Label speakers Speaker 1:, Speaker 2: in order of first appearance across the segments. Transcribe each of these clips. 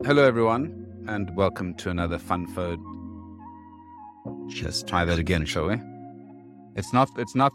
Speaker 1: Hello, everyone, and welcome to another Funfode. Let's try that again, shall we? It's that's not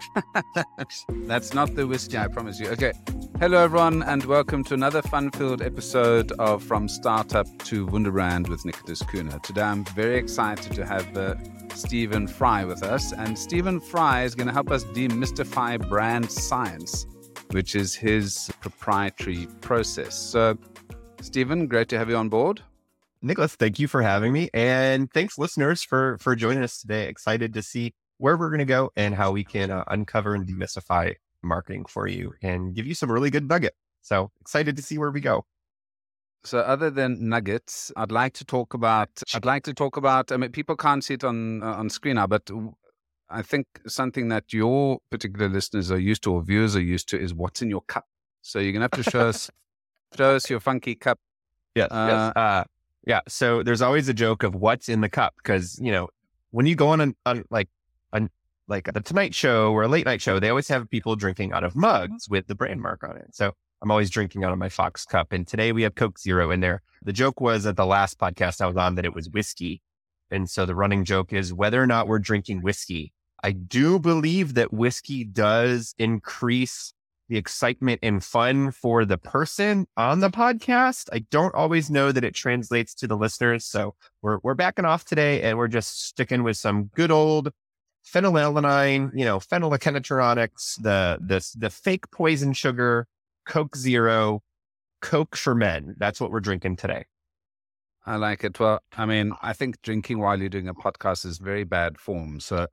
Speaker 1: the whiskey, I promise you. Okay. Hello, everyone, and welcome to another fun-filled episode of From Startup to Wunderbrand with Nicholas Kuhner. Today, I'm very excited to have Stephen Fry with us, and Stephen Fry is going to help us demystify brand science, which is his proprietary process. So, Stephen, great to have you on board.
Speaker 2: Nicholas, thank you for having me. And thanks, listeners, for joining us today. Excited to see where we're going to go and how we can uncover and demystify marketing for you and give you some really good nuggets. So excited to see where we go.
Speaker 1: So other than nuggets, I'd like to talk about, I mean, people can't see it on screen now, but I think something that your particular listeners are used to or viewers are used to is what's in your cup. So you're going to have to show us your funky cup.
Speaker 2: Yes. Yeah. So there's always a joke of what's in the cup because, you know, when you go on like the Tonight Show or a late night show, they always have people drinking out of mugs with the brand mark on it. So I'm always drinking out of my Fox cup. And today we have Coke Zero in there. The joke was at the last podcast I was on that it was whiskey. And so the running joke is whether or not we're drinking whiskey. I do believe that whiskey does increase the excitement and fun for the person on the podcast. I don't always know that it translates to the listeners. So we're backing off today and we're just sticking with some good old phenylalanine, phenylketonuria, the fake poison sugar, Coke Zero, Coke for men. That's what we're drinking today.
Speaker 1: I like it. Well, I mean, I think drinking while you're doing a podcast is very bad form. So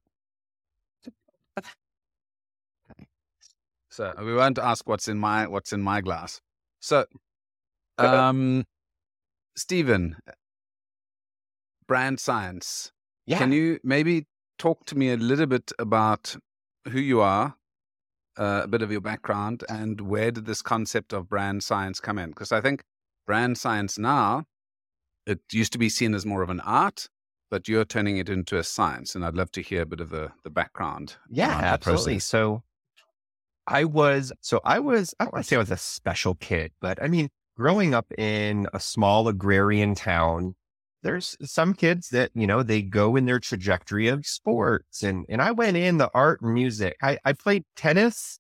Speaker 1: we won't ask what's in my glass. So, Stephen, brand science.
Speaker 2: Yeah.
Speaker 1: Can you maybe talk to me a little bit about who you are, a bit of your background, and where did this concept of brand science come in? Because I think brand science now, it used to be seen as more of an art, but you're turning it into a science. And I'd love to hear a bit of the background.
Speaker 2: Yeah, absolutely. So I don't want to say I was a special kid, but I mean, growing up in a small agrarian town, there's some kids that, they go in their trajectory of sports. And I went in the art and music. I played tennis.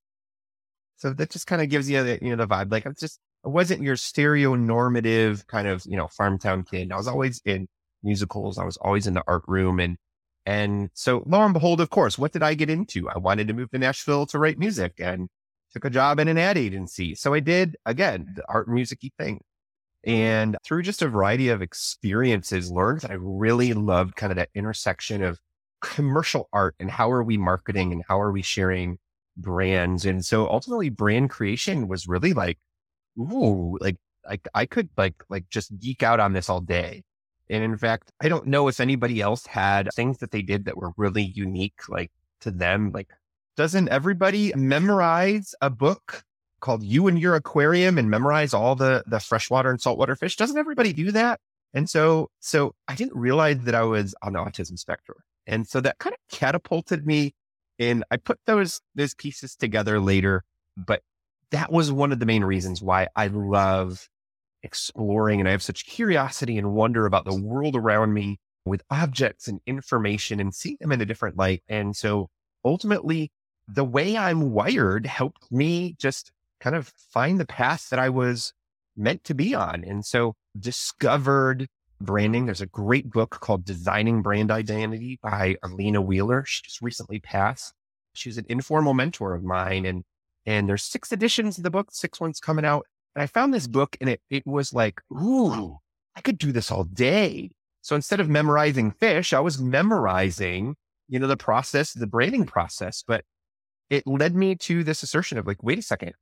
Speaker 2: So that just kind of gives you the vibe. Like I wasn't your stereonormative kind of, farm town kid. I was always in musicals. I was always in the art room. And so lo and behold, of course, what did I get into? I wanted to move to Nashville to write music and took a job in an ad agency. So I did, again, the art and music-y thing. And through just a variety of experiences, learned that I really loved kind of that intersection of commercial art and how are we marketing and how are we sharing brands. And so ultimately brand creation was really like, ooh, like I could just geek out on this all day. And in fact, I don't know if anybody else had things that they did that were really unique, like to them. Like, doesn't everybody memorize a book called You and Your Aquarium and memorize all the freshwater and saltwater fish? Doesn't everybody do that? And so I didn't realize that I was on the autism spectrum. And so that kind of catapulted me in. I put those pieces together later, but that was one of the main reasons why I love exploring and I have such curiosity and wonder about the world around me with objects and information and seeing them in a different light. And so ultimately the way I'm wired helped me just kind of find the path that I was meant to be on. And so discovered branding. There's a great book called Designing Brand Identity by Alina Wheeler. She just recently passed. She was an informal mentor of mine and there's 6 editions of the book, 6 ones coming out. And I found this book and it was like, ooh, I could do this all day. So instead of memorizing fish, I was memorizing, the process, the branding process. But it led me to this assertion of like, wait a second,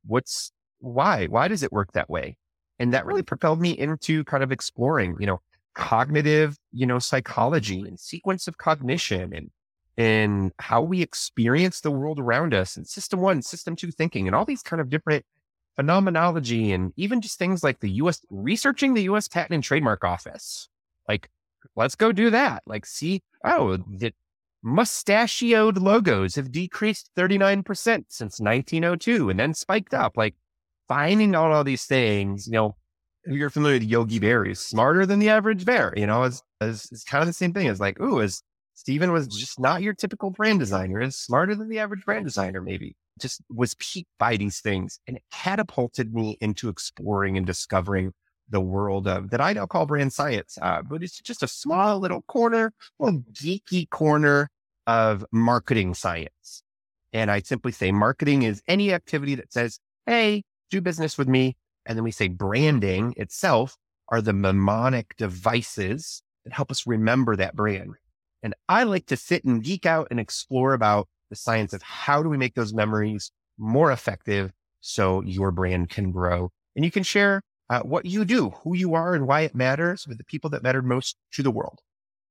Speaker 2: why does it work that way? And that really propelled me into kind of exploring, cognitive, psychology and sequence of cognition and how we experience the world around us and system 1, system 2 thinking and all these kind of different phenomenology and even just things like researching the US Patent and Trademark Office. Like, let's go do that. Like, see, the mustachioed logos have decreased 39% since 1902 and then spiked up. Like, finding out all these things, you're familiar with Yogi Bear, he's smarter than the average bear, it's kind of the same thing. It's like, ooh, as Steven was just not your typical brand designer, is smarter than the average brand designer, maybe just was piqued by these things. And it catapulted me into exploring and discovering the world of that I now call brand science. But it's just a small little corner, little geeky corner of marketing science. And I simply say marketing is any activity that says, hey, do business with me. And then we say branding itself are the mnemonic devices that help us remember that brand. And I like to sit and geek out and explore about the science of how do we make those memories more effective so your brand can grow. And you can share what you do, who you are, and why it matters with the people that matter most to the world.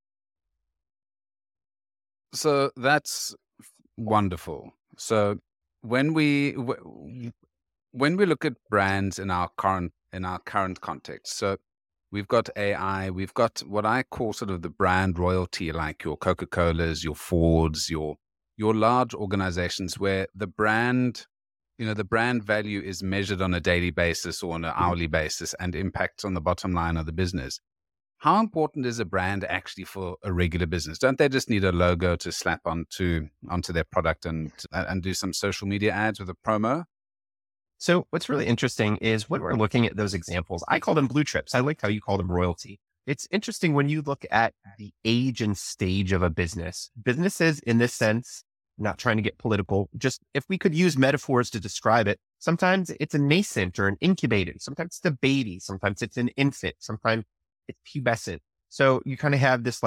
Speaker 1: So that's wonderful. So when we look at brands in our current context, so we've got AI, we've got what I call sort of the brand royalty, like your Coca-Colas, your Fords, your large organizations where the brand value is measured on a daily basis or on an hourly basis and impacts on the bottom line of the business. How important is a brand actually for a regular business? Don't they just need a logo to slap onto their product and do some social media ads with a promo?
Speaker 2: So what's really interesting is when we're looking at those examples, I call them blue chips. I like how you call them royalty. It's interesting when you look at the age and stage of a business. Businesses in this sense, not trying to get political, just if we could use metaphors to describe it, sometimes it's a nascent or an incubated, sometimes it's a baby, sometimes it's an infant, sometimes it's pubescent. So you kind of have this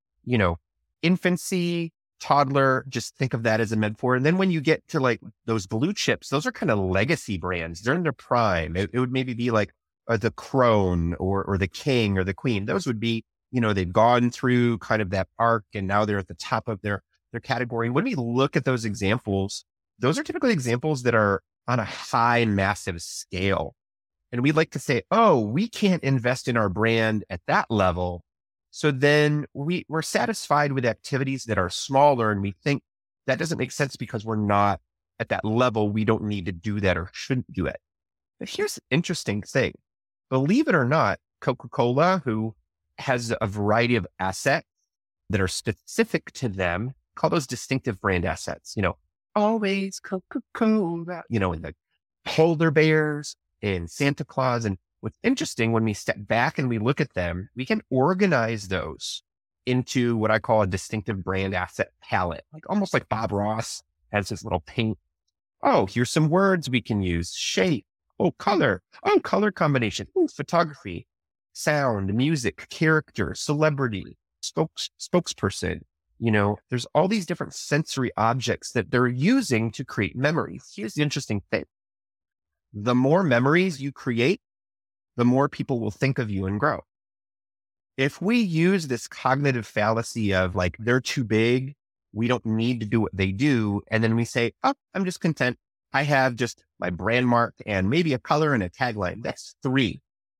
Speaker 2: infancy, toddler, just think of that as a metaphor. And then when you get to like those blue chips, those are kind of legacy brands. They're in their prime. It would maybe be like the Crown or the King or the Queen. Those would be, they've gone through kind of that arc and now they're at the top of their category. When we look at those examples, those are typically examples that are on a high, massive scale. And we like to say, oh, we can't invest in our brand at that level. So then we're satisfied with activities that are smaller and we think that doesn't make sense because we're not at that level. We don't need to do that or shouldn't do it. But here's an interesting thing. Believe it or not, Coca-Cola, who has a variety of assets that are specific to them, call those distinctive brand assets, always Coca-Cola, in the polar bears and Santa Claus. And what's interesting when we step back and we look at them, we can organize those into what I call a distinctive brand asset palette, like almost like Bob Ross has this little paint. Oh, here's some words we can use. Shape. Oh, color. Oh, color combination. Oh, photography, sound, music, character, celebrity, spokesperson. There's all these different sensory objects that they're using to create memories. Here's the interesting thing. The more memories you create, the more people will think of you and grow. If we use this cognitive fallacy of like, they're too big, we don't need to do what they do. And then we say, oh, I'm just content. I have just my brand mark and maybe a color and a tagline. That's 3.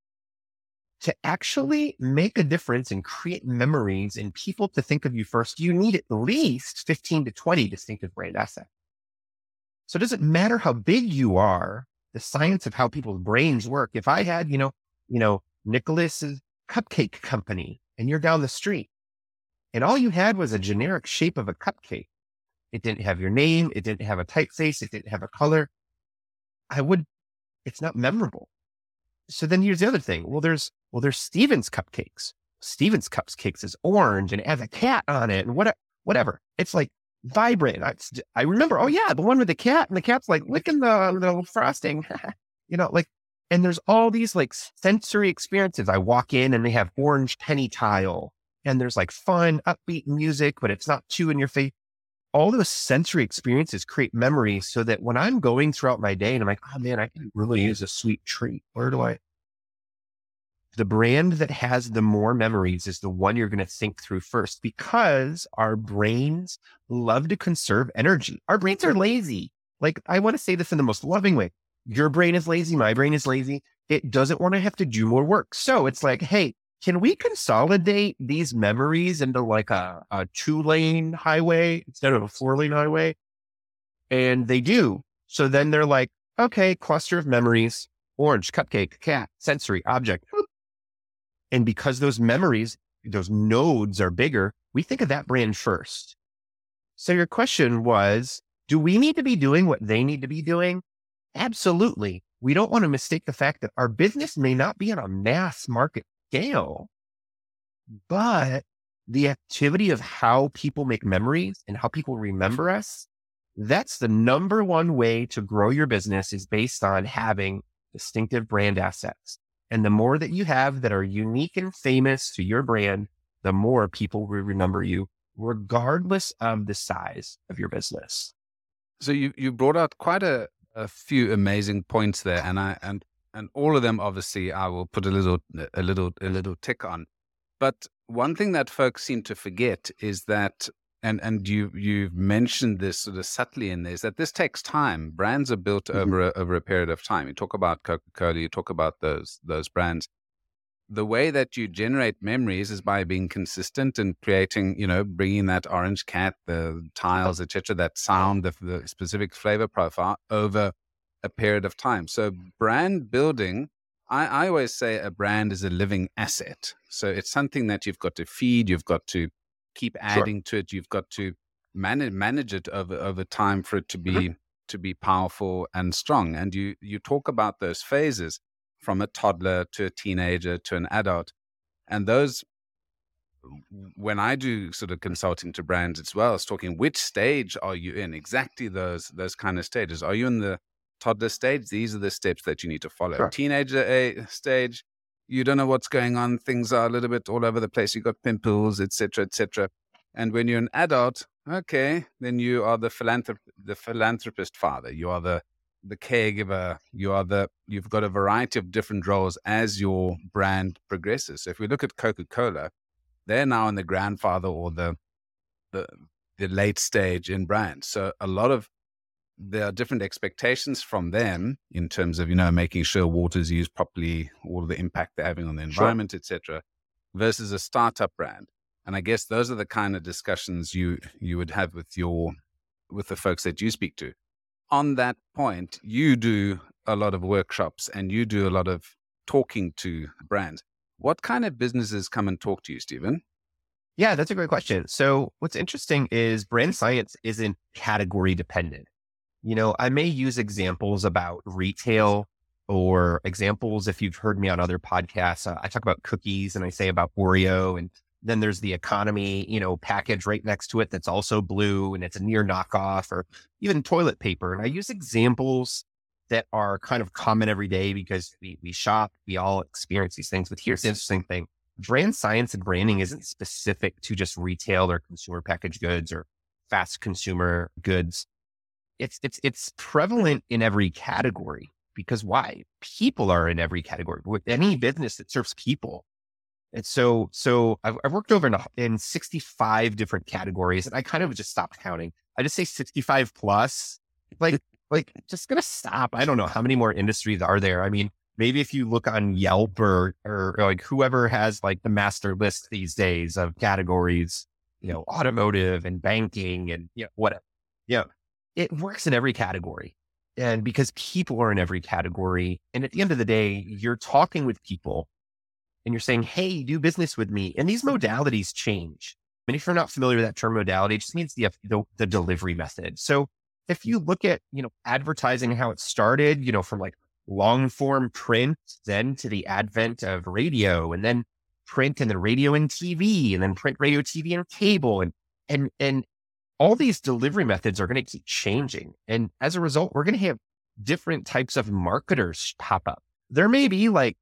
Speaker 2: To actually make a difference and create memories and people to think of you first, you need at least 15 to 20 distinctive brand assets. So it doesn't matter how big you are, the science of how people's brains work. If I had, Nicholas's cupcake company and you're down the street and all you had was a generic shape of a cupcake, it didn't have your name, it didn't have a typeface, it didn't have a color, it's not memorable. So then here's the other thing. Well, there's Steven's Cupcakes. Steven's Cupcakes is orange and it has a cat on it and whatever. It's like vibrant. I remember, oh yeah, the one with the cat and the cat's like licking the frosting, and there's all these like sensory experiences. I walk in and they have orange penny tile and there's like fun, upbeat music, but it's not too in your face. All those sensory experiences create memories so that when I'm going throughout my day and I'm like, oh man, I can really use a sweet treat. The brand that has the more memories is the one you're going to think through first because our brains love to conserve energy. Our brains are lazy. Like I want to say this in the most loving way. Your brain is lazy. My brain is lazy. It doesn't want to have to do more work. So it's like, hey, can we consolidate these memories into like a 2-lane highway instead of a 4-lane highway? And they do. So then they're like, okay, cluster of memories. orange, cupcake, cat, sensory, object. And because those memories, those nodes are bigger, we think of that brand first. So your question was, do we need to be doing what they need to be doing? Absolutely. We don't want to mistake the fact that our business may not be on a mass market scale, but the activity of how people make memories and how people remember us, that's the number one way to grow your business, is based on having distinctive brand assets. And the more that you have that are unique and famous to your brand, the more people will remember you, regardless of the size of your business.
Speaker 1: So you brought out quite a few amazing points there, and all of them, obviously, I will put a little tick on. But one thing that folks seem to forget is that, and you've mentioned this sort of subtly in there, is that this takes time. Brands are built over a period of time. You talk about Coca-Cola, you talk about those brands. The way that you generate memories is by being consistent and creating, bringing that orange cat, the tiles, etc., that sound, the specific flavor profile over a period of time. So brand building, I always say a brand is a living asset. So it's something that you've got to feed, you've got to keep adding to it, you've got to manage it over time for it to be powerful and strong. And you talk about those phases, from a toddler to a teenager to an adult. And those, when I do sort of consulting to brands as well, it's talking, which stage are you in? Exactly those kind of stages. Are you in the toddler stage? These are the steps that you need to follow.
Speaker 2: Sure.
Speaker 1: Teenager stage, you don't know what's going on. Things are a little bit all over the place. You've got pimples, etc., etc. And when you're an adult, okay, then you are the philanthropist father. You are the caregiver. You've got a variety of different roles as your brand progresses. So if we look at Coca-Cola, they're now in the grandfather or the late stage in brand. So there are different expectations from them in terms of, making sure water is used properly, all of the impact they're having on the environment, etc., versus a startup brand. And I guess those are the kind of discussions you would have with the folks that you speak to. On that point, you do a lot of workshops and you do a lot of talking to brands. What kind of businesses come and talk to you, Stephen?
Speaker 2: Yeah, that's a great question. So what's interesting is brand science isn't category dependent. I may use examples about retail, or examples, if you've heard me on other podcasts, I talk about cookies and I say about Oreo, and then there's the economy, package right next to it that's also blue and it's a near knockoff, or even toilet paper. And I use examples that are kind of common every day because we shop, we all experience these things. But here's the interesting thing. Brand science and branding isn't specific to just retail or consumer packaged goods or fast consumer goods. It's prevalent in every category, because why? People are in every category. With any business that serves people. And so I've worked over in 65 different categories, and I kind of just stopped counting. I just say 65 plus, like just gonna stop. I don't know how many more industries are there. I mean, maybe if you look on Yelp or like whoever has like the master list these days of categories, automotive and banking and whatever. It works in every category. And because people are in every category, and at the end of the day, you're talking with people and you're saying, hey, do business with me. And these modalities change. I mean, if you're not familiar with that term modality, it just means the delivery method. So if you look at, advertising, how it started, from like long form print, then to the advent of radio, and then print and then radio and TV, and then print, radio, TV, and cable. And all these delivery methods are going to keep changing. And as a result, we're going to have different types of marketers pop up. There may be like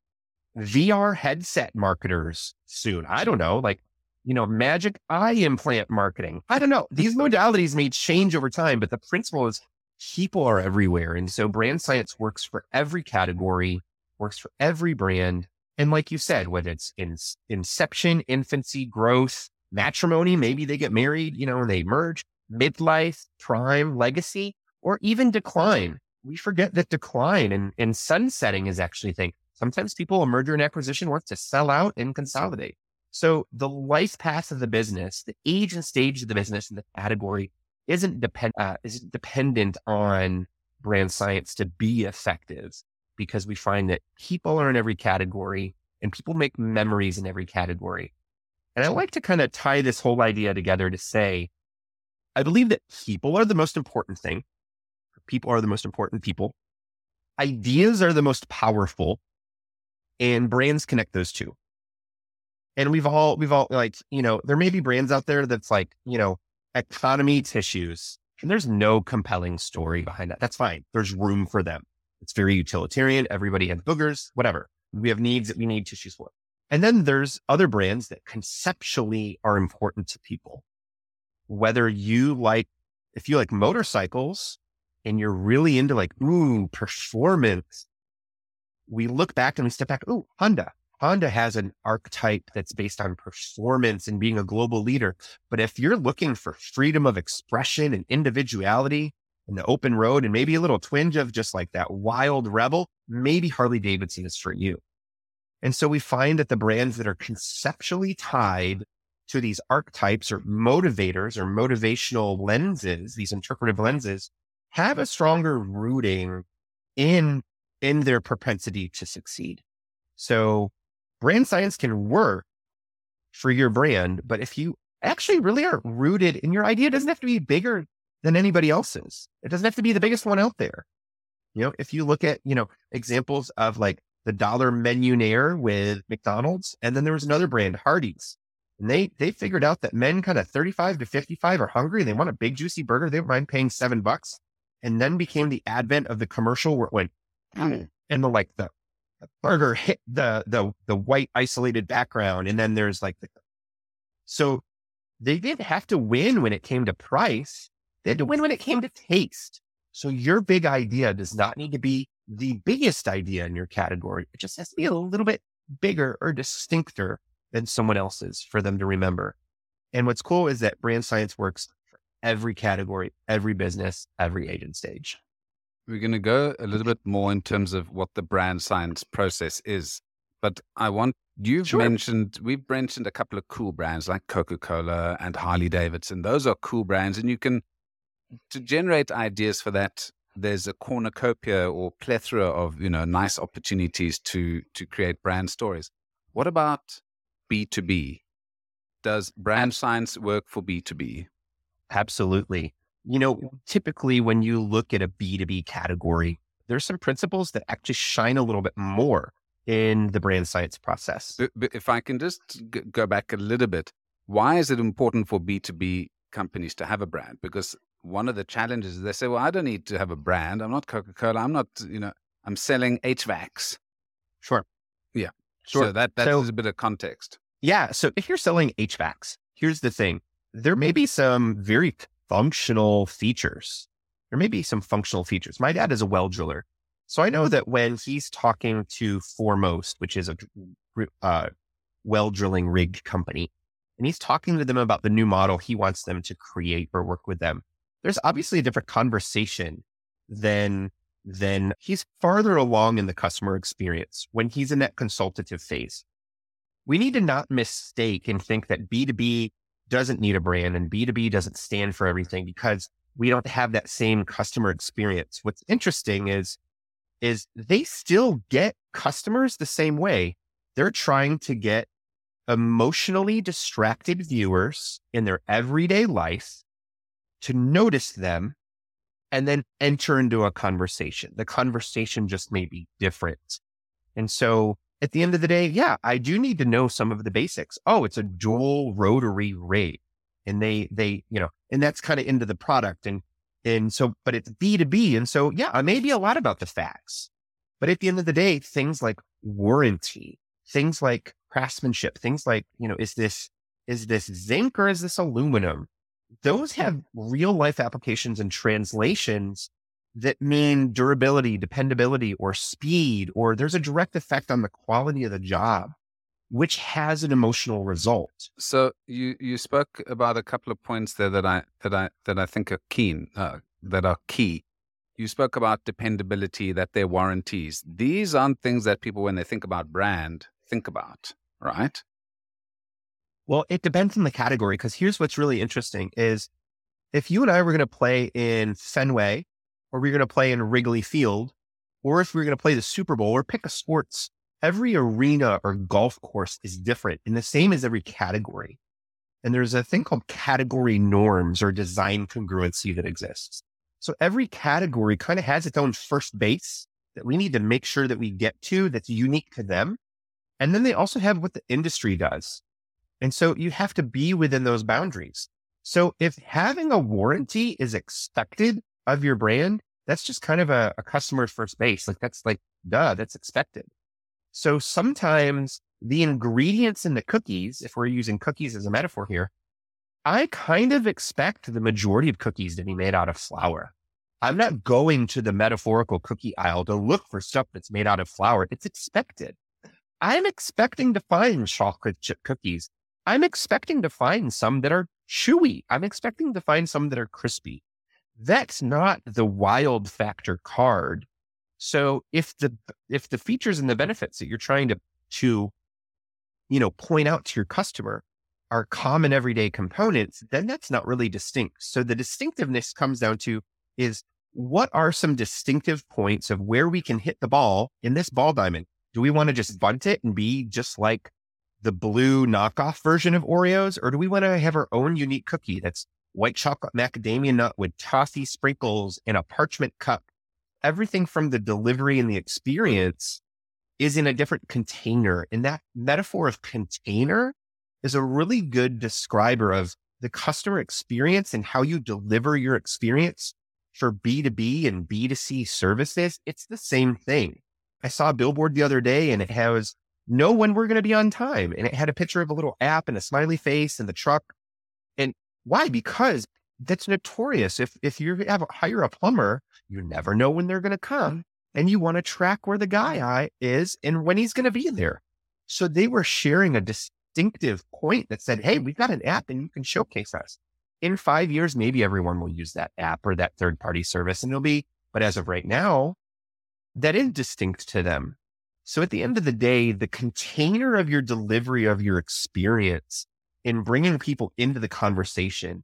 Speaker 2: VR headset marketers soon. I don't know, like, magic eye implant marketing. I don't know. These modalities may change over time, but the principle is people are everywhere. And so brand science works for every category, works for every brand. And like you said, whether it's in inception, infancy, growth, matrimony, maybe they get married, and they merge, midlife, prime, legacy, or even decline. We forget that decline and sunsetting is actually a thing. Sometimes people, a merger and acquisition wants to sell out and consolidate. So the life path of the business, the age and stage of the business and the category isn't dependent on brand science to be effective. because we find that people are in every category and people make memories in every category. And I like to kind of tie this whole idea together to say, I believe that people are the most important thing. People are the most important people. Ideas are the most powerful, and brands connect those two. And we've all like, there may be brands out there that's like, economy tissues, and there's no compelling story behind that. That's fine. There's room for them. It's very utilitarian. Everybody has boogers, whatever. We have needs that we need tissues for. And then there's other brands that conceptually are important to people. Whether if you like motorcycles and you're really into like, performance, we look back and we step back. Honda. Honda has an archetype that's based on performance and being a global leader. But if you're looking for freedom of expression and individuality and the open road and maybe a little twinge of just like that wild rebel, maybe Harley Davidson is for you. And so we find that the brands that are conceptually tied to these archetypes or motivators or motivational lenses, these interpretive lenses, have a stronger rooting in their propensity to succeed. So brand science can work for your brand, but if you actually really are rooted in your idea, doesn't have to be bigger than anybody else's. It doesn't have to be the biggest one out there. If you look at, examples of like the dollar menunaire with McDonald's, and then there was another brand, Hardee's, and they figured out that men kind of 35 to 55 are hungry. They want a big juicy burger. They don't mind paying $7. And then became the advent of the commercial where it went, and the burger hit the white isolated background. And then there's like, so they didn't have to win when it came to price. They had to win when it came to taste. So your big idea does not need to be the biggest idea in your category. It just has to be a little bit bigger or distincter than someone else's for them to remember. And what's cool is that brand science works for every category, every business, every agent stage.
Speaker 1: We're going to go a little bit more in terms of what the brand science process is. But we've mentioned a couple of cool brands like Coca-Cola and Harley Davidson. Those are cool brands. And to generate ideas for that, there's a cornucopia or plethora of, nice opportunities to create brand stories. What about B2B? Does brand science work for B2B?
Speaker 2: Absolutely. Typically when you look at a B2B category, there's some principles that actually shine a little bit more in the brand science process.
Speaker 1: But if I can just go back a little bit, why is it important for B2B companies to have a brand? Because one of the challenges is they say, well, I don't need to have a brand. I'm not Coca-Cola. I'm not, I'm selling HVACs.
Speaker 2: Sure.
Speaker 1: Yeah.
Speaker 2: Sure.
Speaker 1: So that is a bit of context.
Speaker 2: Yeah. So if you're selling HVACs, here's the thing. There may be some very functional features. My dad is a well driller. So I know that when he's talking to Foremost, which is a well drilling rig company, and he's talking to them about the new model he wants them to create or work with them, there's obviously a different conversation than he's farther along in the customer experience when he's in that consultative phase. We need to not mistake and think that B2B doesn't need a brand and B2B doesn't stand for everything because we don't have that same customer experience. What's interesting is they still get customers the same way. They're trying to get emotionally distracted viewers in their everyday life to notice them and then enter into a conversation. The conversation just may be different. And so at the end of the day, yeah, I do need to know some of the basics. Oh, it's a dual rotary rig. And they and that's kind of into the product. And so, but it's B2B. And so, yeah, I may be a lot about the facts, but at the end of the day, things like warranty, things like craftsmanship, things like, is this zinc or is this aluminum? Those have real life applications and translations that mean durability, dependability, or speed, or there's a direct effect on the quality of the job, which has an emotional result.
Speaker 1: So you spoke about a couple of points there that I think are key. You spoke about dependability, that they're warranties. These aren't things that people, when they think about brand, think about, right?
Speaker 2: Well, it depends on the category, because here's what's really interesting is if you and I were going to play in Fenway or we're going to play in Wrigley Field, or if we're going to play the Super Bowl or pick a sports, every arena or golf course is different, and the same as every category. And there's a thing called category norms or design congruency that exists. So every category kind of has its own first base that we need to make sure that we get to that's unique to them. And then they also have what the industry does. And so you have to be within those boundaries. So if having a warranty is expected of your brand, that's just kind of a customer's first base. Like that's like, duh, that's expected. So sometimes the ingredients in the cookies, if we're using cookies as a metaphor here, I kind of expect the majority of cookies to be made out of flour. I'm not going to the metaphorical cookie aisle to look for stuff that's made out of flour. It's expected. I'm expecting to find chocolate chip cookies. I'm expecting to find some that are chewy. I'm expecting to find some that are crispy. That's not the wild factor card. So if the features and the benefits that you're trying to point out to your customer are common everyday components, then that's not really distinct. So the distinctiveness comes down to is what are some distinctive points of where we can hit the ball in this ball diamond? Do we want to just bunt it and be just like the blue knockoff version of Oreos? Or do we want to have our own unique cookie that's white chocolate macadamia nut with toffee sprinkles in a parchment cup? Everything from the delivery and the experience is in a different container. And that metaphor of container is a really good describer of the customer experience and how you deliver your experience for B2B and B2C services. It's the same thing. I saw a billboard the other day and it has know when we're going to be on time. And it had a picture of a little app and a smiley face and the truck. And why? Because that's notorious. If you hire a plumber, you never know when they're going to come. And you want to track where the guy is and when he's going to be there. So they were sharing a distinctive point that said, hey, we've got an app and you can showcase us. In 5 years, maybe everyone will use that app or that third-party service and but as of right now, that is distinct to them. So at the end of the day, the container of your delivery of your experience in bringing people into the conversation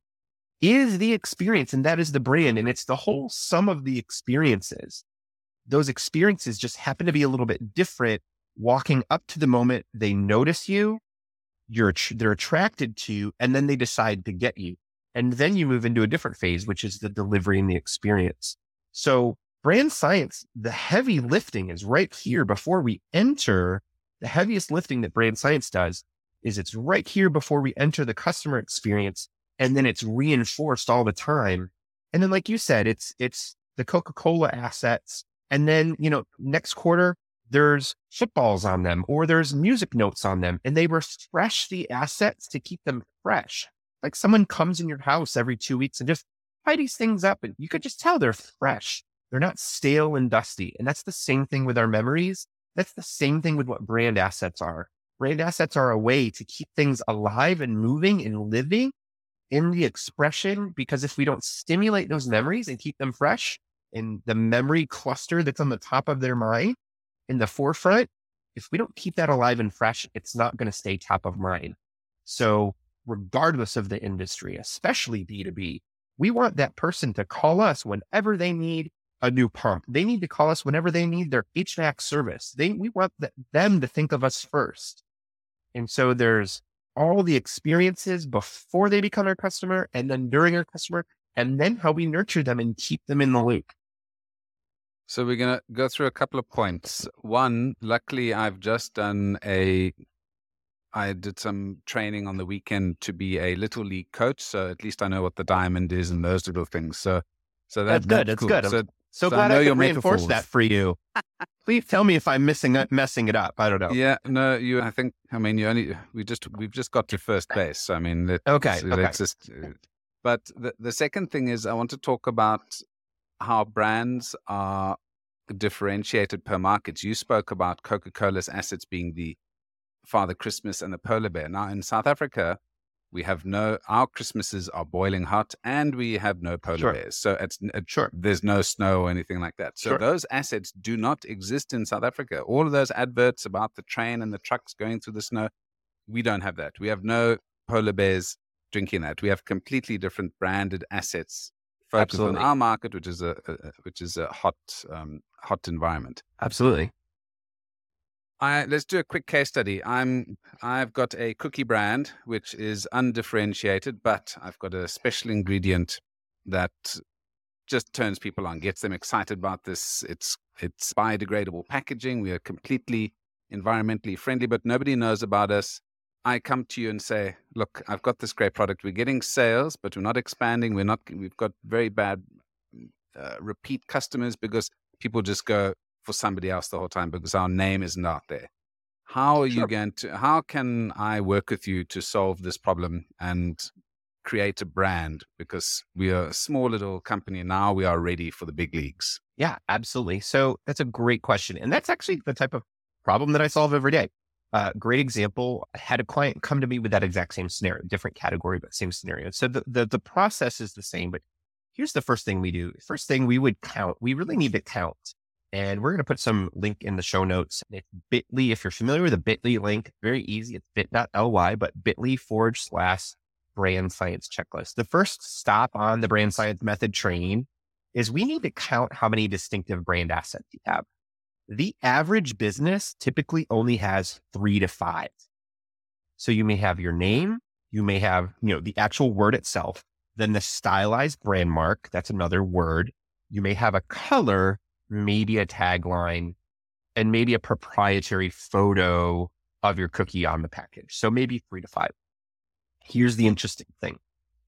Speaker 2: is the experience, and that is the brand. And it's the whole sum of the experiences. Those experiences just happen to be a little bit different. Walking up to the moment they notice you, they're attracted to you, and then they decide to get you. And then you move into a different phase, which is the delivery and the experience. So brand science, the heavy lifting is right here before we enter. The heaviest lifting that brand science does is it's right here before we enter the customer experience. And then it's reinforced all the time. And then, like you said, it's the Coca-Cola assets. And then, next quarter, there's footballs on them or there's music notes on them, and they refresh the assets to keep them fresh. Like someone comes in your house every 2 weeks and just tidies things up, and you could just tell they're fresh. They're not stale and dusty. And that's the same thing with our memories. That's the same thing with what brand assets are. Brand assets are a way to keep things alive and moving and living in the expression, because if we don't stimulate those memories and keep them fresh in the memory cluster that's on the top of their mind in the forefront, if we don't keep that alive and fresh, it's not going to stay top of mind. So regardless of the industry, especially B2B, we want that person to call us whenever they need a new pump. They need to call us whenever they need their HVAC service. We want them to think of us first. And so there's all the experiences before they become our customer, and then during our customer, and then how we nurture them and keep them in the loop.
Speaker 1: So we're going to go through a couple of points. One, luckily I've just done I did some training on the weekend to be a little league coach. So at least I know what the diamond is and those little things. So that's good.
Speaker 2: That's
Speaker 1: cool.
Speaker 2: good. So glad I could reinforce that for you. Please tell me if I'm messing it up. I don't know.
Speaker 1: Yeah, no, we've just got to first base. I mean, let's just, but the second thing is I want to talk about how brands are differentiated per market. You spoke about Coca-Cola's assets being the Father Christmas and the polar bear. Now in South Africa, we have our Christmases are boiling hot and we have no polar bears. So there's no snow or anything like that. So those assets do not exist in South Africa. All of those adverts about the train and the trucks going through the snow, we don't have that. We have no polar bears drinking that. We have completely different branded assets focus on
Speaker 2: Absolutely.
Speaker 1: our market, which is a hot environment.
Speaker 2: Absolutely.
Speaker 1: Let's do a quick case study. I've got a cookie brand which is undifferentiated, but I've got a special ingredient that just turns people on, gets them excited about this. It's biodegradable packaging. We are completely environmentally friendly, but nobody knows about us. I come to you and say, look, I've got this great product. We're getting sales, but we're not expanding. We've got very bad repeat customers because people just go for somebody else the whole time because our name isn't out there. How can I work with you to solve this problem and create a brand? Because we are a small little company now. We are ready for the big leagues.
Speaker 2: Yeah, absolutely. So that's a great question. And that's actually the type of problem that I solve every day. Great example. I had a client come to me with that exact same scenario, different category, but same scenario. So the process is the same, but here's the first thing we do. First thing we would count. We really need to count. And we're going to put some link in the show notes. It's bit.ly. If you're familiar with the bit.ly link, very easy. It's bit.ly, but bit.ly/brand science checklist. The first stop on the brand science method train is we need to count how many distinctive brand assets you have. The average business typically only has 3 to 5. So you may have your name, you may have, the actual word itself, then the stylized brand mark. That's another word. You may have a color, maybe a tagline, and maybe a proprietary photo of your cookie on the package. So maybe 3 to 5. Here's the interesting thing.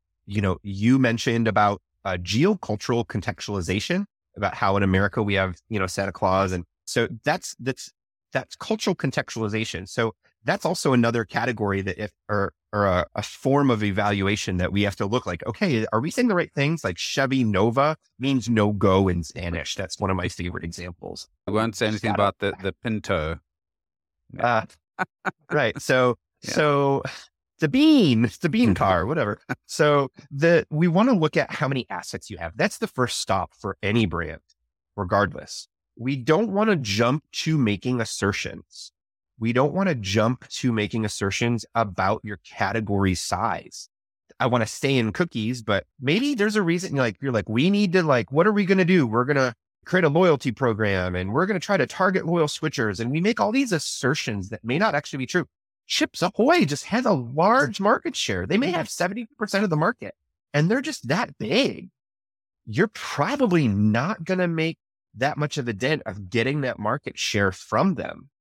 Speaker 2: You mentioned about geocultural contextualization, about how in America we have, Santa Claus. And so that's cultural contextualization. So that's also another category that or a form of evaluation that we have to look like, okay, are we saying the right things? Like Chevy Nova means no go in Spanish. That's one of my favorite examples.
Speaker 1: I won't say anything about the Pinto.
Speaker 2: Right. So the bean car, whatever. So we want to look at how many assets you have. That's the first stop for any brand, regardless. We don't want to jump to making assertions. We don't want to jump to making assertions about your category size. I want to stay in cookies, but maybe there's a reason you're like, we need to what are we going to do? We're going to create a loyalty program and we're going to try to target loyal switchers. And we make all these assertions that may not actually be true. Chips Ahoy just has a large market share. They may have 70% of the market and they're just that big. You're probably not going to make that much of a dent of getting that market share from them.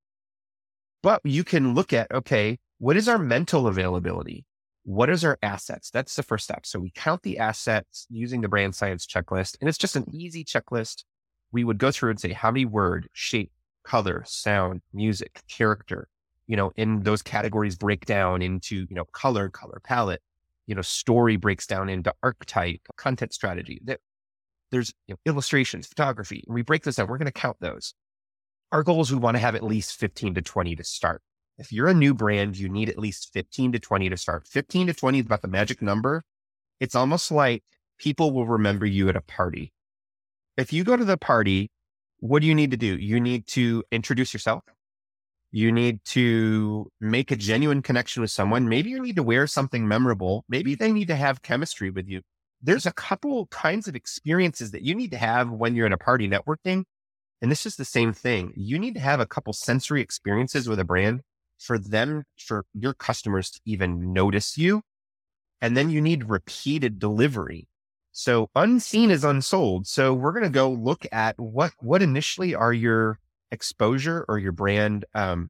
Speaker 2: But you can look at, okay, what is our mental availability? What is our assets? That's the first step. So we count the assets using the brand science checklist. And it's just an easy checklist. We would go through and say how many word, shape, color, sound, music, character, in those categories break down into, color palette, story breaks down into archetype, content strategy. There's illustrations, photography. We break this down. We're going to count those. Our goal is we want to have at least 15 to 20 to start. If you're a new brand, you need at least 15 to 20 to start. 15 to 20 is about the magic number. It's almost like people will remember you at a party. If you go to the party, what do you need to do? You need to introduce yourself. You need to make a genuine connection with someone. Maybe you need to wear something memorable. Maybe they need to have chemistry with you. There's a couple kinds of experiences that you need to have when you're in a party networking. And this is the same thing. You need to have a couple sensory experiences with a brand for your customers to even notice you. And then you need repeated delivery. So unseen is unsold. So we're going to go look at what initially are your exposure or your brand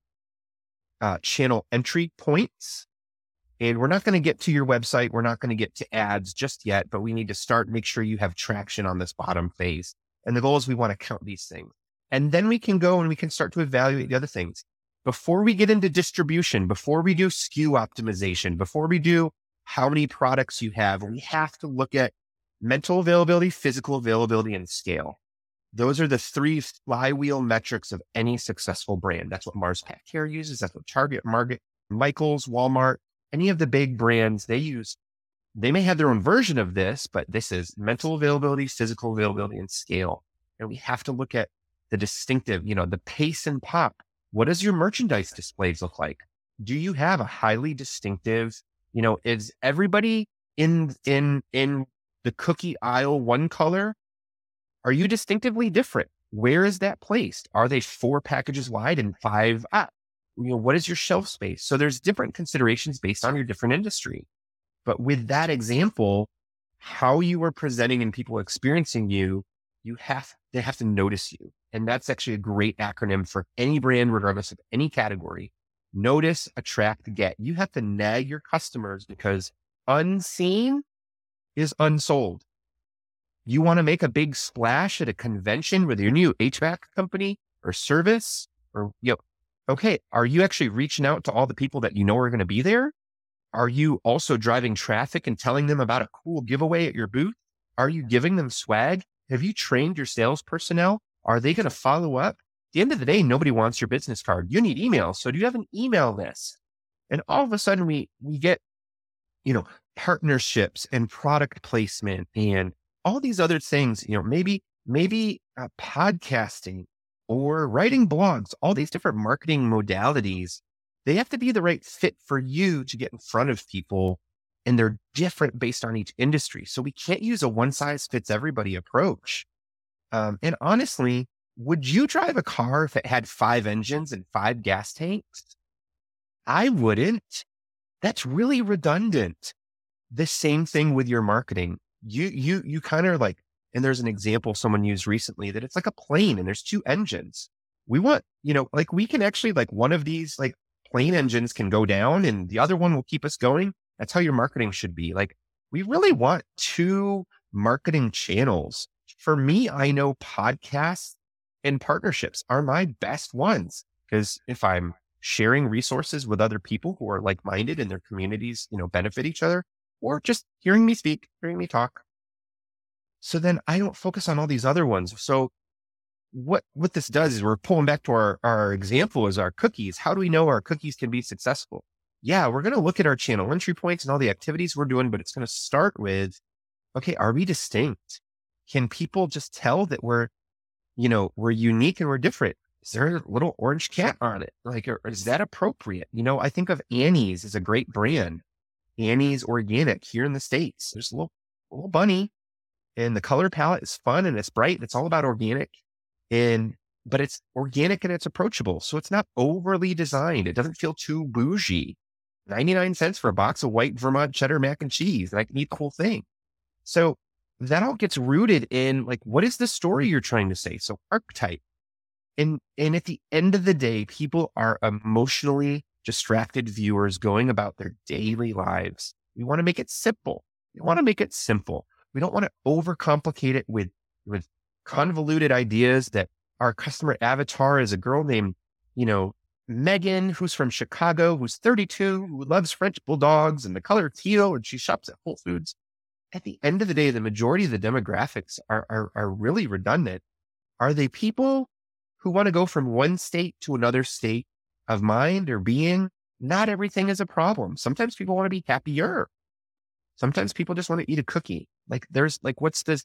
Speaker 2: channel entry points. And we're not going to get to your website. We're not going to get to ads just yet, but we need to make sure you have traction on this bottom phase. And the goal is we want to count these things. And then we can go and we can start to evaluate the other things. Before we get into distribution, before we do SKU optimization, before we do how many products you have, we have to look at mental availability, physical availability, and scale. Those are the 3 flywheel metrics of any successful brand. That's what Mars Pet Care uses. That's what Target, Michaels, Walmart, any of the big brands they use. They may have their own version of this, but this is mental availability, physical availability, and scale. And we have to look at the distinctive, the pace and pop. What does your merchandise displays look like? Do you have a highly distinctive, is everybody in the the cookie aisle one color? Are you distinctively different? Where is that placed? Are they 4 packages wide and 5 up? What is your shelf space? So there's different considerations based on your different industry. But with that example, how you are presenting and people experiencing you, they have to notice you. And that's actually a great acronym for any brand, regardless of any category. Notice, attract, get. You have to nag your customers because unseen is unsold. You want to make a big splash at a convention with your new HVAC company or service, or, okay, are you actually reaching out to all the people that you know are going to be there? Are you also driving traffic and telling them about a cool giveaway at your booth? Are you giving them swag? Have you trained your sales personnel? Are they going to follow up? At the end of the day, nobody wants your business card. You need email. So do you have an email list? And all of a sudden we get, partnerships and product placement and all these other things, maybe podcasting or writing blogs, all these different marketing modalities. They have to be the right fit for you to get in front of people, and they're different based on each industry. So we can't use a one size fits everybody approach. And honestly, would you drive a car if it had 5 engines and 5 gas tanks? I wouldn't. That's really redundant. The same thing with your marketing. You kind of like, and there's an example someone used recently that it's like a plane and there's 2 engines. We want, we can actually one of these plane engines can go down and the other one will keep us going. That's how your marketing should be. We really want 2 marketing channels. For me, I know podcasts and partnerships are my best ones because if I'm sharing resources with other people who are like-minded and their communities, benefit each other, or just hearing me speak, hearing me talk. So then I don't focus on all these other ones. So what this does is we're pulling back to our example is our cookies. How do we know our cookies can be successful? Yeah, we're going to look at our channel entry points and all the activities we're doing, but it's going to start with, okay, are we distinct? Can people just tell that we're unique and we're different? Is there a little orange cat on it? Or is that appropriate? I think of Annie's as a great brand. Annie's organic here in the States. There's a little bunny and the color palette is fun and it's bright. It's all about organic but it's organic and it's approachable. So it's not overly designed. It doesn't feel too bougie. 99 cents for a box of white Vermont cheddar mac and cheese. And I can eat the whole thing. So that all gets rooted in what is the story you're trying to say? So archetype. And at the end of the day, people are emotionally distracted viewers going about their daily lives. We want to make it simple. We want to make it simple. We don't want to overcomplicate it with convoluted ideas that our customer avatar is a girl named, Megan, who's from Chicago, who's 32, who loves French bulldogs and the color teal, and she shops at Whole Foods. At the end of the day, the majority of the demographics are really redundant. Are they people who want to go from one state to another state of mind or being? Not everything is a problem. Sometimes people want to be happier. Sometimes people just want to eat a cookie. What's this?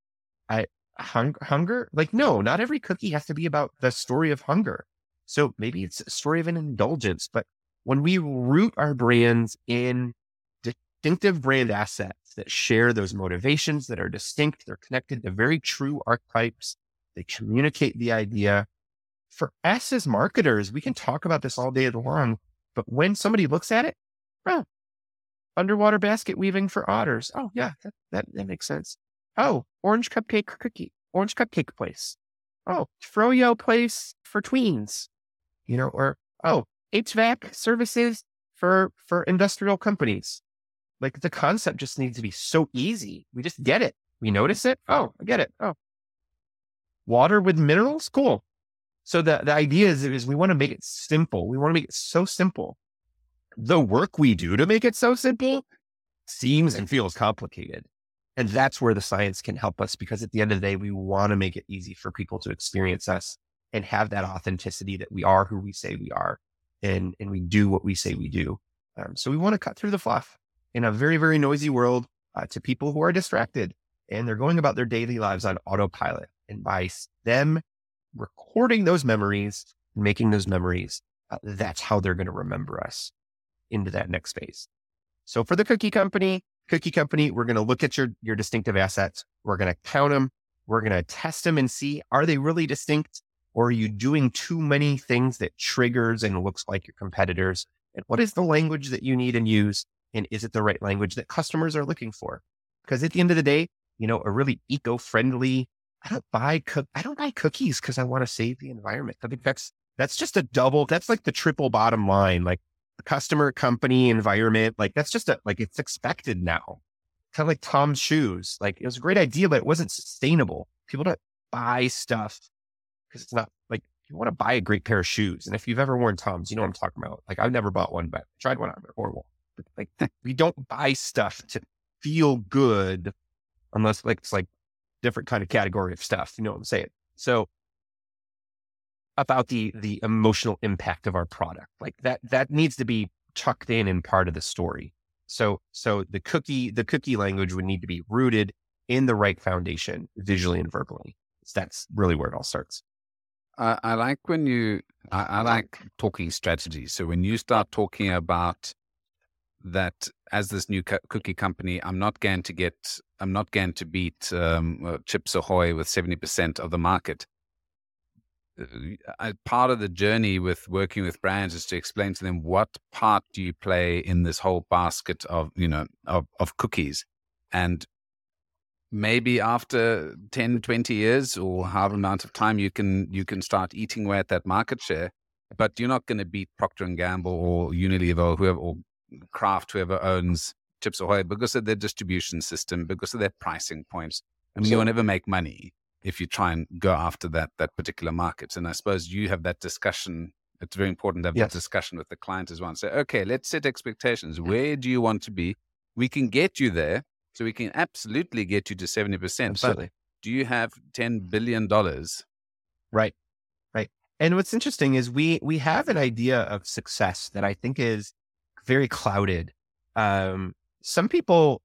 Speaker 2: Hunger? No, not every cookie has to be about the story of hunger. So maybe it's a story of an indulgence. But when we root our brands in distinctive brand assets that share those motivations that are distinct, they're connected to very true archetypes, they communicate the idea. For us as marketers, we can talk about this all day long, but when somebody looks at it, well, underwater basket weaving for otters. Oh yeah, that makes sense. Oh, orange cupcake place. Oh, froyo place for tweens, or, oh, HVAC services for industrial companies. The concept just needs to be so easy. We just get it. We notice it. Oh, I get it. Oh, water with minerals. Cool. So the idea is we want to make it simple. We want to make it so simple. The work we do to make it so simple seems and feels complicated. And that's where the science can help us, because at the end of the day, we want to make it easy for people to experience us and have that authenticity that we are who we say we are, and we do what we say we do. So we want to cut through the fluff in a very, very noisy world to people who are distracted and they're going about their daily lives on autopilot. And by them recording those memories, making those memories, that's how they're going to remember us into that next phase. So for the cookie company, cookie company, we're going to look at your distinctive assets. We're going to count them. We're going to test them and see, are they really distinct? Or are you doing too many things that triggers and looks like your competitors? And what is the language that you need and use? And is it the right language that customers are looking for? Because at the end of the day, a really eco-friendly, I don't buy cookies because I want to save the environment. I think that's just that's like the triple bottom line, like the customer, company, environment. Like that's just it's expected now. Kind of like Tom's shoes. Like it was a great idea, but it wasn't sustainable. People don't buy stuff because it's not like you want to buy a great pair of shoes. And if you've ever worn Tom's, you know what I'm talking about. Like I've never bought one, but I tried one on. They're horrible. But like we don't buy stuff to feel good unless it's like different kind of category of stuff. You know what I'm saying? So about the emotional impact of our product, like that needs to be tucked in part of the story. So the cookie language would need to be rooted in the right foundation, visually and verbally. That's really where it all starts.
Speaker 1: I like I like talking strategy. So when you start talking about that as this new cookie company, I'm not going to beat Chips Ahoy with 70% of the market. Part of the journey with working with brands is to explain to them what part do you play in this whole basket of cookies. And maybe after 10, 20 years or however amount of time you can start eating away at that market share, but you're not going to beat Procter & Gamble or Unilever or whoever, or Kraft, whoever owns Chips Ahoy, because of their distribution system, because of their pricing points. I mean, you'll never make money if you try and go after that particular market. And I suppose you have that discussion. It's very important to have that discussion with the client as well and say, okay, let's set expectations. Where do you want to be? We can get you there. So we can absolutely get you to 70%.
Speaker 2: Absolutely.
Speaker 1: But do you have $10 billion?
Speaker 2: Right. And what's interesting is we have an idea of success that I think is very clouded. Most people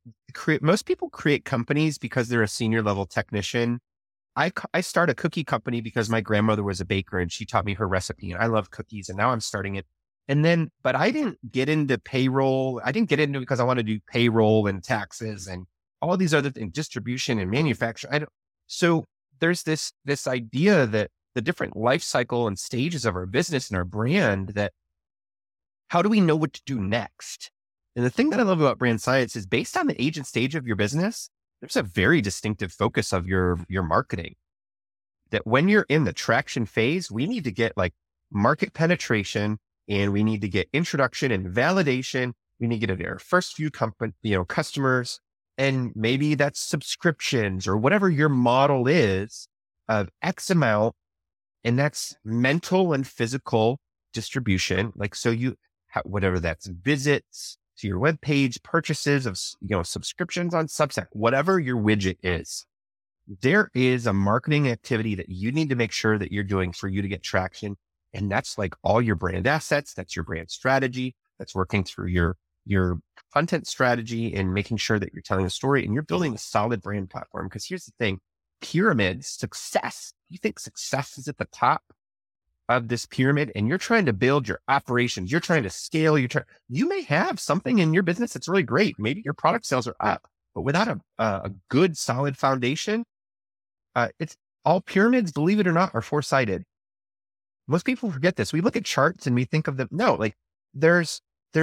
Speaker 2: create companies because they're a senior level technician. I start a cookie company because my grandmother was a baker and she taught me her recipe and I love cookies and now I'm starting it. But I didn't get into payroll. I didn't get into it because I want to do payroll and taxes and all these other things, distribution and manufacturing. So there's this idea that the different life cycle and stages of our business and our brand, that how do we know what to do next? And the thing that I love about brand science is based on the age and stage of your business, there's a very distinctive focus of your marketing. That when you're in the traction phase, we need to get like market penetration, and we need to get introduction and validation. We need to get our first few customers, and maybe that's subscriptions or whatever your model is of X amount. And that's mental and physical distribution. Like, so whatever that's visits to your webpage, purchases of, subscriptions on Substack, whatever your widget is, there is a marketing activity that you need to make sure that you're doing for you to get traction. And that's like all your brand assets. That's your brand strategy. That's working through your content strategy and making sure that you're telling a story and you're building a solid brand platform. Because here's the thing, pyramid success. You think success is at the top of this pyramid and you're trying to build your operations. You're trying to scale. You may have something in your business that's really great. Maybe your product sales are up, but without a good, solid foundation, it's all pyramids, believe it or not, are four-sided. Most people forget this. We look at charts and we think of them. No, like there's,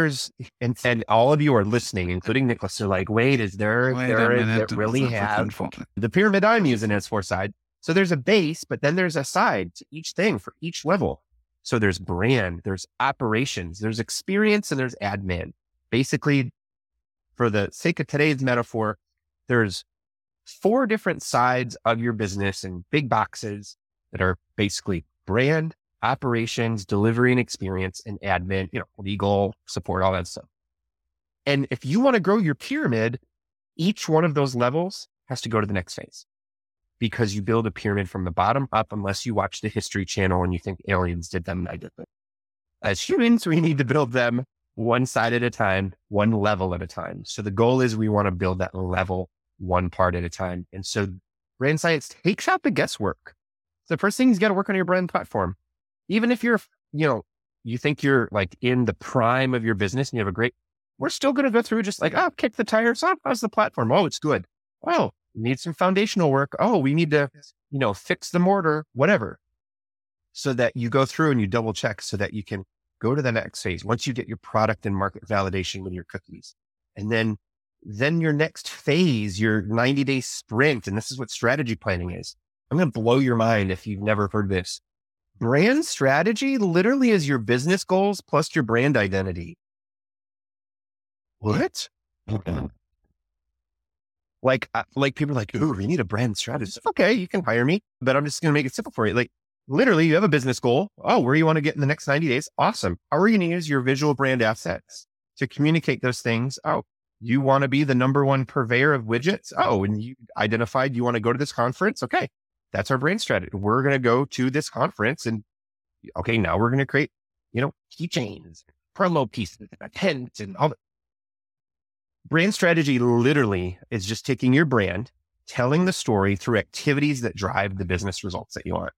Speaker 2: and all of you are listening, including Nicholas, are like, wait, is there that really have the pyramid I'm using as four-side? So there's a base, but then there's a side to each thing for each level. So there's brand, there's operations, there's experience, and there's admin. Basically, for the sake of today's metaphor, there's 4 different sides of your business in big boxes that are basically brand, operations, delivery and experience, and admin, legal support, all that stuff. And if you want to grow your pyramid, each one of those levels has to go to the next phase, because you build a pyramid from the bottom up, unless you watch the History Channel and you think aliens did them and I did them. As humans, we need to build them one side at a time, one level at a time. So the goal is we want to build that level one part at a time. And so brand science takes out the guesswork. The first thing is you got to work on your brand platform. Even if you're, you think you're like in the prime of your business and you have a great we're still going to go through just like, oh, kick the tires up. How's the platform? Oh, it's good. Oh, we need some foundational work. Oh, we need to, fix the mortar, whatever. So that you go through and you double check so that you can go to the next phase. Once you get your product and market validation with your cookies, and then your next phase, your 90-day sprint. And this is what strategy planning is. I'm going to blow your mind if you've never heard this. Brand strategy literally is your business goals plus your brand identity. What? Like people are like, ooh, we need a brand strategist. Okay, you can hire me, but I'm just going to make it simple for you. Like literally you have a business goal. Oh, where you want to get in the next 90 days. Awesome. How are you going to use your visual brand assets to communicate those things? Oh, you want to be the number one purveyor of widgets. Oh, and you identified you want to go to this conference. Okay. That's our brand strategy. We're going to go to this conference and okay, now we're going to create, keychains, promo pieces, a tent and all that. Brand strategy literally is just taking your brand, telling the story through activities that drive the business results that you want.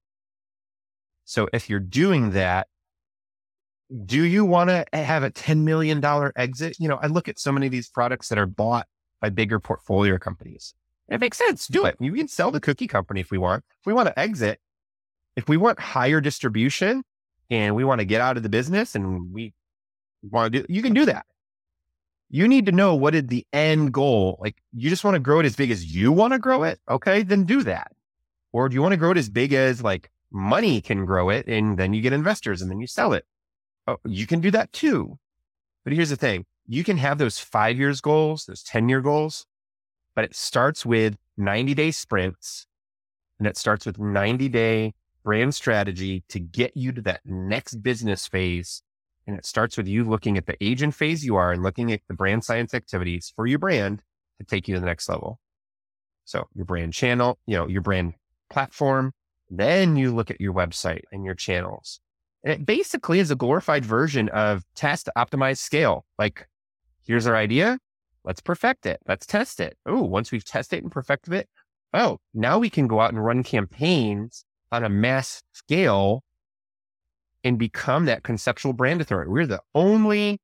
Speaker 2: So if you're doing that, do you want to have a $10 million exit? I look at so many of these products that are bought by bigger portfolio companies. It makes sense. Do it. You can sell the cookie company if we want. If we want to exit, if we want higher distribution and we want to get out of the business and we want to do, you can do that. You need to know what is the end goal. Like you just want to grow it as big as you want to grow it. Okay, then do that. Or do you want to grow it as big as like money can grow it and then you get investors and then you sell it? Oh, you can do that too. But here's the thing. You can have those 5 years goals, those 10-year goals, but it starts with 90-day sprints and it starts with 90-day brand strategy to get you to that next business phase. And it starts with you looking at the agent phase you are and looking at the brand science activities for your brand to take you to the next level. So your brand channel, your brand platform, then you look at your website and your channels. And it basically is a glorified version of test, optimize, scale. Like, here's our idea. Let's perfect it. Let's test it. Oh, once we've tested it and perfected it, oh, now we can go out and run campaigns on a mass scale and become that conceptual brand authority. We're the only,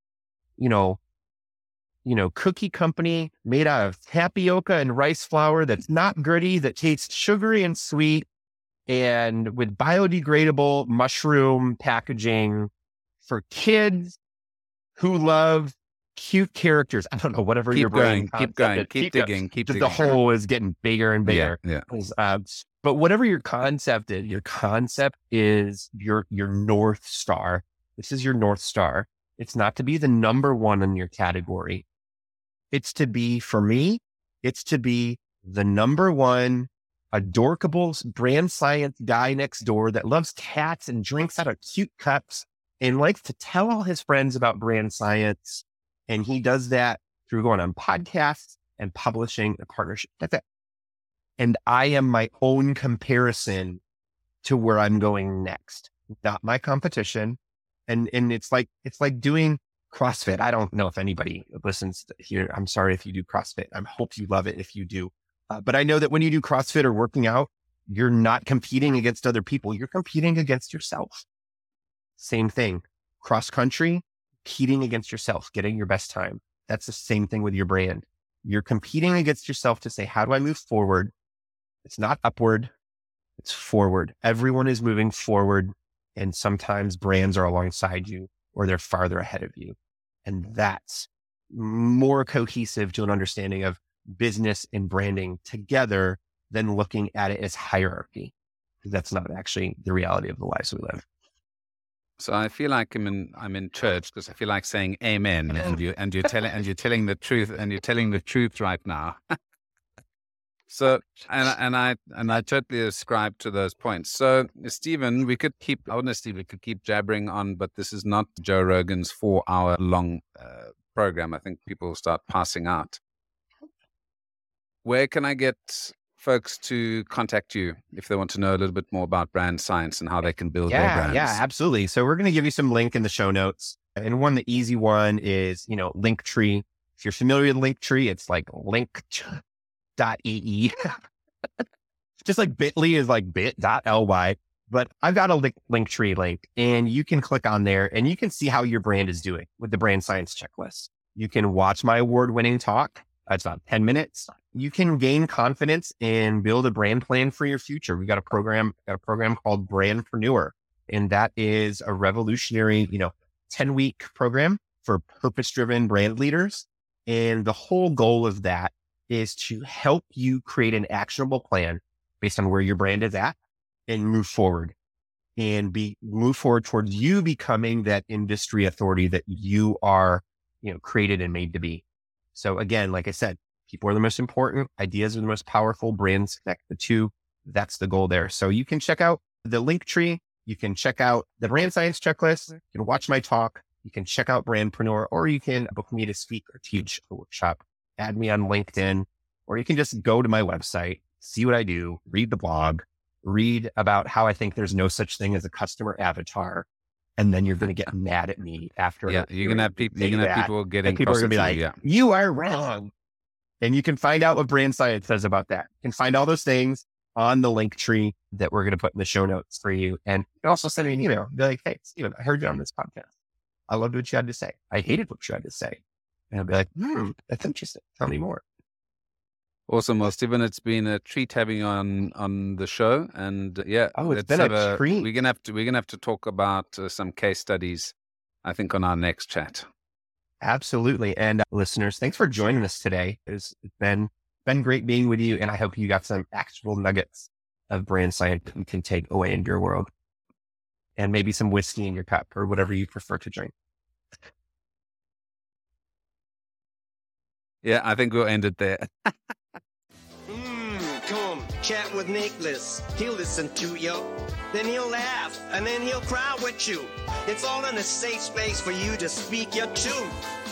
Speaker 2: cookie company made out of tapioca and rice flour that's not gritty, that tastes sugary and sweet, and with biodegradable mushroom packaging for kids who love cute characters. I don't know, whatever your brain.
Speaker 1: Keep going, keep digging.
Speaker 2: The hole is getting bigger and bigger.
Speaker 1: Yeah.
Speaker 2: But whatever your concept is your North Star. This is your North Star. It's not to be the number one in your category. It's to be, for me, it's to be the number one adorkable brand science guy next door that loves cats and drinks out of cute cups and likes to tell all his friends about brand science. And he does that through going on podcasts and publishing a partnership. That's it. And I am my own comparison to where I'm going next, not my competition. And it's like doing CrossFit. I don't know if anybody listens here. I'm sorry if you do CrossFit. I hope you love it if you do. But I know that when you do CrossFit or working out, you're not competing against other people. You're competing against yourself. Same thing. Cross country, competing against yourself, getting your best time. That's the same thing with your brand. You're competing against yourself to say, how do I move forward? It's not upward, it's forward. Everyone is moving forward. And sometimes brands are alongside you or they're farther ahead of you. And that's more cohesive to an understanding of business and branding together than looking at it as hierarchy. That's not actually the reality of the lives we live.
Speaker 1: So I feel like I'm in church because I feel like saying amen, and you're telling the truth, and you're telling the truth right now. So and I totally ascribe to those points. So Stephen, we could keep jabbering on, but this is not Joe Rogan's 4-hour long program. I think people will start passing out. Where can I get folks to contact you if they want to know a little bit more about brand science and how they can build their brands?
Speaker 2: Yeah, absolutely. So we're going to give you some link in the show notes. And the easy one is, Linktree. If you're familiar with Linktree, it's like link.ee. Just like bit.ly is like bit.ly. But I've got a Linktree link, and you can click on there and you can see how your brand is doing with the brand science checklist. You can watch my award-winning talk. It's about 10 minutes. You can gain confidence and build a brand plan for your future. We've got a program called Brandpreneur, and that is a revolutionary, 10-week program for purpose-driven brand leaders. And the whole goal of that is to help you create an actionable plan based on where your brand is at and move forward towards you becoming that industry authority that you are, created and made to be. So again, like I said, people are the most important. Ideas are the most powerful. Brands connect the two. That's the goal there. So you can check out the Linktree. You can check out the Brand Science Checklist. You can watch my talk. You can check out Brandpreneur, or you can book me to speak or teach a workshop. Add me on LinkedIn, or you can just go to my website, see what I do, read the blog, read about how I think there's no such thing as a customer avatar. And then you're going to get mad at me after.
Speaker 1: Yeah, you're going to have people getting,
Speaker 2: people are going to be like, you are wrong. And you can find out what Brand Science says about that. You can find all those things on the Linktree that we're going to put in the show notes for you. And you can also send me an email. Be like, hey, Steven, I heard you on this podcast. I loved what you had to say. I hated what you had to say. And I'll be like, that's interesting. Tell me more.
Speaker 1: Awesome. Well, Steven, it's been a treat having you on the show. And
Speaker 2: it's been a treat.
Speaker 1: We're gonna have to talk about some case studies, I think, on our next chat.
Speaker 2: Absolutely. And listeners, thanks for joining us today. It's been great being with you. And I hope you got some actual nuggets of brand science that you can take away into your world, and maybe some whiskey in your cup or whatever you prefer to drink.
Speaker 1: Yeah, I think we'll end it there.
Speaker 3: Come chat with Nicholas. He'll listen to you. Then he'll laugh, and then he'll cry with you. It's all in a safe space for you to speak your truth.